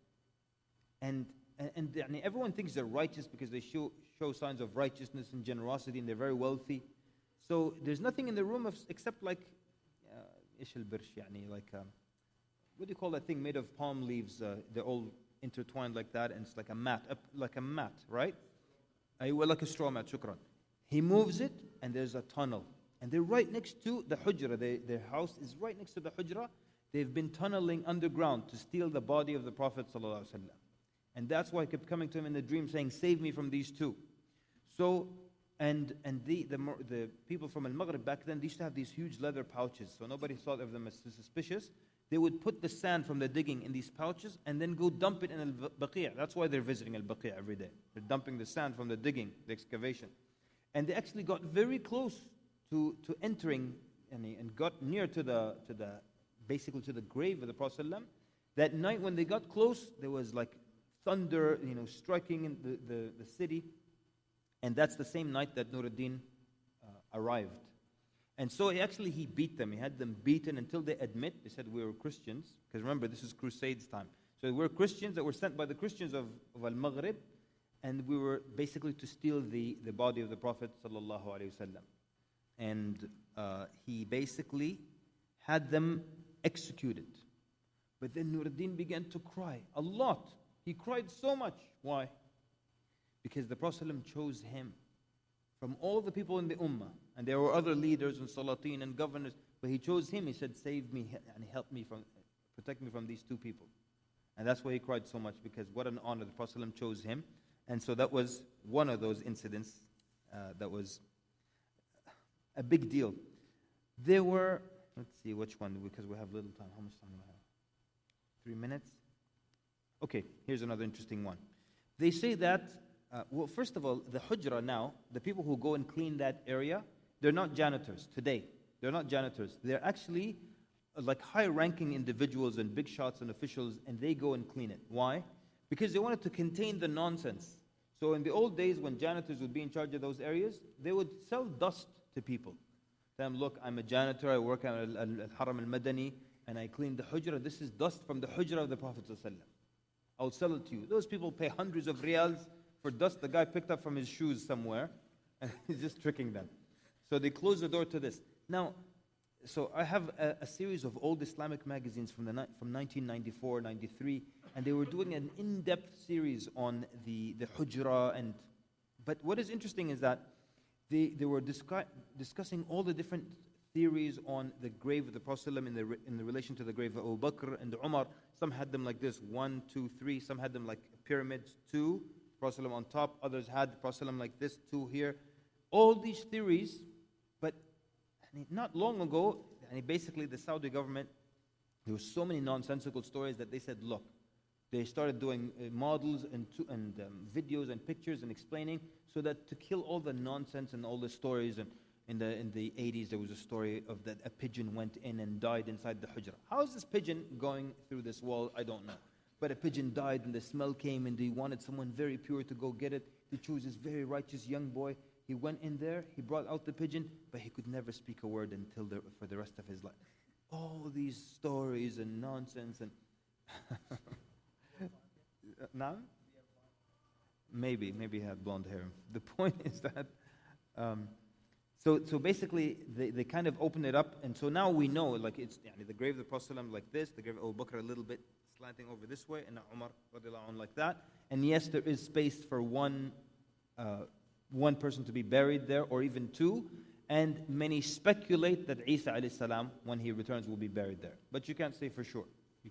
And everyone thinks they're righteous because they show signs of righteousness and generosity, and they're very wealthy. So there's nothing in the room except like ish al-birsh, like what do you call that thing made of palm leaves? They're all intertwined like that, and it's like a mat, right? Like a straw mat, shukran. He moves it, and there's a tunnel. And they're right next to the Hujrah. Their house is right next to the Hujrah. They've been tunneling underground to steal the body of the Prophet ﷺ. And that's why I kept coming to him in the dream saying, "Save me from these two." So, and the people from Al-Maghrib back then, they used to have these huge leather pouches. So nobody thought of them as suspicious. They would put the sand from the digging in these pouches and then go dump it in Al-Baqi'. That's why they're visiting Al-Baqi' every day. They're dumping the sand from the digging, the excavation. And they actually got very close to entering and got near to basically to the grave of the Prophet ﷺ. That night when they got close, there was like thunder, striking in the city. And that's the same night that Nur ad-Din arrived. And so he beat them. He had them beaten until they admit. They said, "We were Christians." Because remember, this is Crusades time. So we're Christians that were sent by the Christians of Al-Maghrib. And we were basically to steal the body of the Prophet ﷺ. And he basically had them executed. But then Nur ad-Din began to cry a lot. He cried so much. Why? Because the Prophet ﷺ chose him from all the people in the Ummah. And there were other leaders and Salatin and governors. But he chose him. He said, "Save me and help me protect me from these two people." And that's why he cried so much, because what an honor. The Prophet ﷺ chose him. And so that was one of those incidents that was a big deal. There were, let's see which one, because we have little time. How much time do I have? 3 minutes? Okay, here's another interesting one. They say that, well, first of all, the Hujrah now, the people who go and clean that area, they're not janitors today. They're not janitors. They're actually like high-ranking individuals and big shots and officials, and they go and clean it. Why? Because they wanted to contain the nonsense. So in the old days, when janitors would be in charge of those areas, they would sell dust to people. Tell them, "Look, I'm a janitor, I work at Al-Haram Al-Madani, and I clean the Hujrah. This is dust from the Hujrah of the Prophet ﷺ. I'll sell it to you." Those people pay hundreds of riyals for dust the guy picked up from his shoes somewhere, and he's just tricking them. So they close the door to this. Now, so I have a series of old Islamic magazines from 1994, 93, and they were doing an in-depth series on the Hujrah. But what is interesting is that they were discussing all the different theories on the grave of the Prophet ﷺ in the relation to the grave of Abu Bakr and Umar. Some had them like this, 1, 2, 3. Some had them like pyramids, 2, Prophet ﷺ on top. Others had the Prophet ﷺ like this, 2 here. All these theories, but not long ago, basically the Saudi government, there were so many nonsensical stories that they said, "Look, They started doing models and videos and pictures and explaining, so that to kill all the nonsense and all the stories. And in the 80s, there was a story of that a pigeon went in and died inside the hujra. How is this pigeon going through this wall? I don't know. But a pigeon died, and the smell came, and he wanted someone very pure to go get it. He chose this very righteous young boy. He went in there, he brought out the pigeon, but he could never speak a word for the rest of his life. All these stories and nonsense and now? Maybe he had blonde hair. The point is that, so basically they kind of opened it up, and so now we know, like it's the grave of the Prophet ﷺ like this, the grave of Abu Bakr a little bit slanting over this way, and Umar radiallahu anhu like that. And yes, there is space for one person to be buried there, or even two. And many speculate that Isa alayhi salam, when he returns, will be buried there. But you can't say for sure.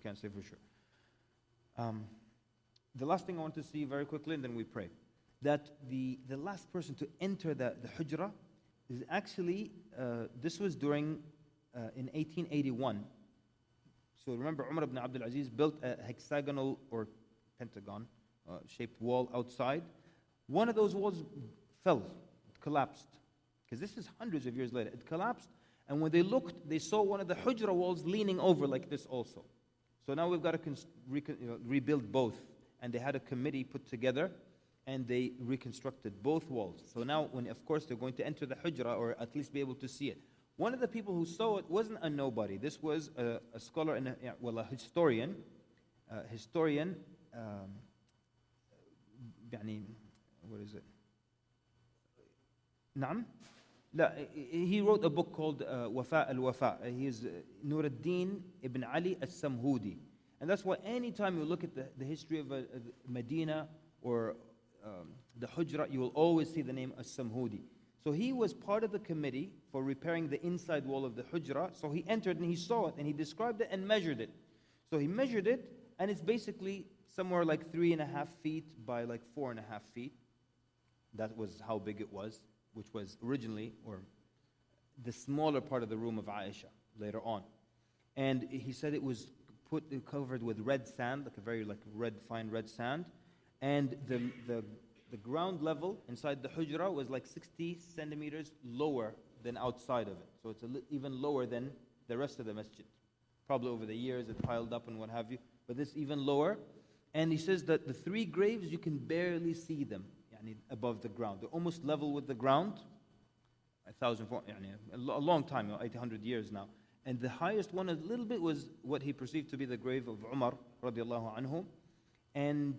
The last thing I want to see very quickly, and then we pray, that the last person to enter the hujra is actually, this was during, in 1881. So remember, Umar ibn Abdul Aziz built a hexagonal or pentagon shaped wall outside. One of those walls fell, it collapsed. Because this is hundreds of years later. It collapsed, and when they looked, they saw one of the hujra walls leaning over like this also. So now we've got to rebuild both. And they had a committee put together, and they reconstructed both walls. So now, when of course they're going to enter the hujra, or at least be able to see it. One of the people who saw it wasn't a nobody. This was a scholar and a historian. What is it? Naam? He wrote a book called Wafa al-Wafa. He is Nuruddin ibn Ali al-Samhudi. And that's why anytime you look at the history of Medina or the Hujra, you will always see the name al-Samhudi. So he was part of the committee for repairing the inside wall of the Hujra. So he entered and he saw it and he described it and measured it. So he measured it, and it's basically somewhere like 3.5 feet by like 4.5 feet. That was how big it was, which was originally, or the smaller part of the room of Aisha later on. And he said it was covered with red sand, like a very fine red sand. And the ground level inside the hujra was like 60 centimeters lower than outside of it. So it's even lower than the rest of the masjid. Probably over the years it piled up and what have you. But this even lower. And he says that the 3 graves, you can barely see them above the ground. They're almost level with the ground. A long time, 800 years now. And the highest one a little bit was what he perceived to be the grave of Umar radiallahu anhu. And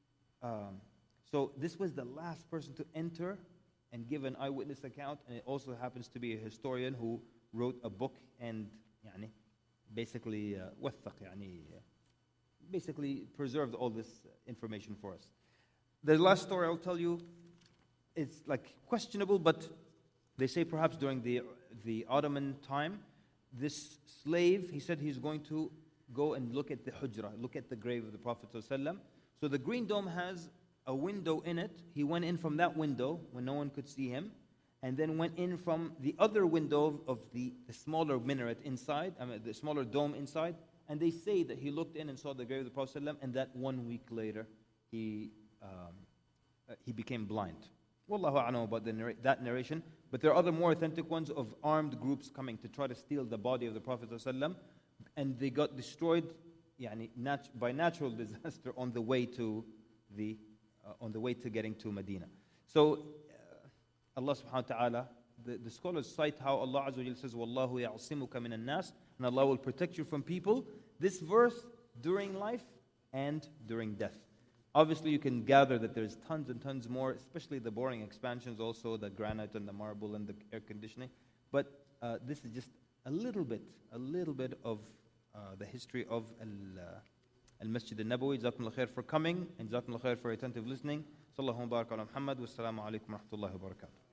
so this was the last person to enter and give an eyewitness account. And it also happens to be a historian who wrote a book and basically basically preserved all this information for us. The last story I'll tell you, it's like questionable, but they say perhaps during the Ottoman time, this slave, he said he's going to go and look at the hujra, look at the grave of the Prophet ﷺ. So the green dome has a window in it. He went in from that window when no one could see him, and then went in from the other window of the smaller minaret inside, the smaller dome inside. And they say that he looked in and saw the grave of the Prophet ﷺ, and that 1 week later he became blind. Wallahu a'lam about that narration. But there are other more authentic ones of armed groups coming to try to steal the body of the Prophet ﷺ, and they got destroyed by natural disaster on the way to getting to Medina. So Allah subhanahu wa ta'ala, the scholars cite how Allah Azza wa Jalla says, Wallahu ya'asimuka minan nas, and Allah will protect you from people. This verse during life and during death. Obviously, you can gather that there's tons and tons more, especially the boring expansions, also the granite and the marble and the air conditioning. But this is just a little bit of the history of Al-Masjid Al-Nabawi. Jazakumullah khair for coming, and Jazakumullah khair for attentive listening. Sallallahu barak ala Muhammad, wassalamu alaikum wa rahmatullahi wa barakatuh.